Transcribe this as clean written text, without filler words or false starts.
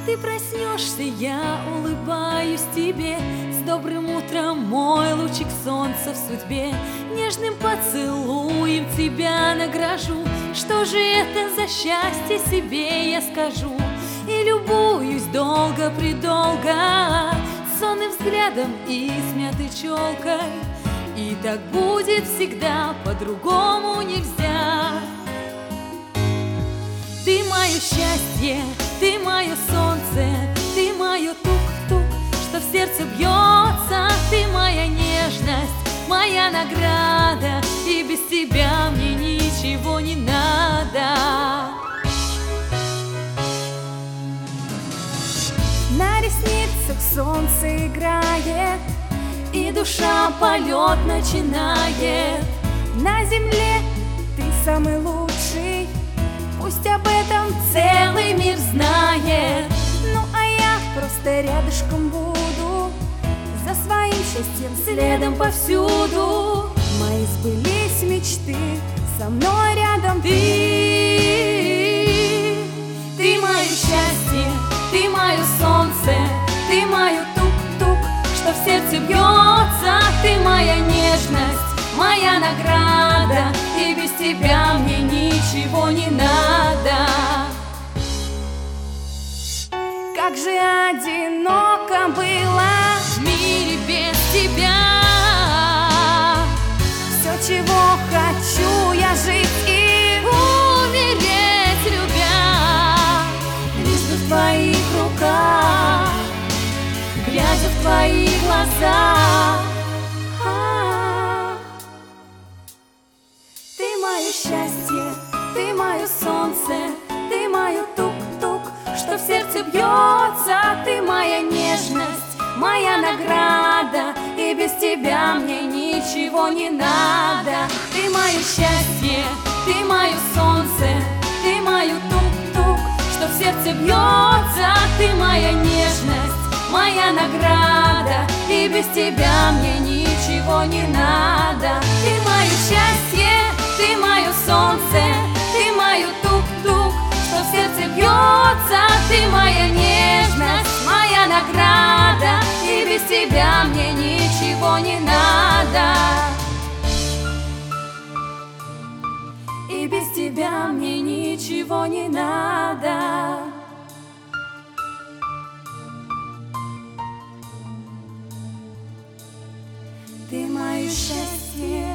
ты проснешься, я улыбаюсь тебе. С добрым утром, мой лучик солнца в судьбе. Нежным поцелуем тебя награжу. Что же это за счастье, себе я скажу. И любуюсь долго-предолго сонным взглядом и смятой челкой. И так будет всегда, по-другому нельзя. Ты мое счастье, ты мое солнце, ты мое тук-тук, что в сердце бьется. Ты моя нежность, моя награда, и без тебя мне ничего не надо. На ресницах солнце играет, и душа полет начинает. На земле ты самый лучший, пусть об этом целый мир знает. Ну а я просто рядышком буду, за своим счастьем следом повсюду. Мои сбылись мечты, со мной рядом ты. Ты мое счастье, ты мое солнце, ты мое тук-тук, что в сердце бьется. Ты моя нежность, моя награда, и без тебя мне ничего не надо. Как же одиноко было в мире без тебя. Все, чего хочу, я жить и умереть любя. Лишь бы в твоих руках, глядя в твои глаза. Ты мое счастье, ты мое солнце, ты мое тук-тук, что в сердце бьется. Ты моя нежность, моя награда, и без тебя мне ничего не надо. Ты мое счастье, ты мое солнце, ты мое тук-тук, что в сердце бьется. Ты моя нежность, моя награда, и без тебя мне ничего не надо. Ты мое счастье, ты мое солнце, ты мое тук-тук, что в сердце бьется. Ты моя нежность, моя награда, и без тебя мне ничего не надо. И без тебя мне ничего не надо. Ты мое счастье.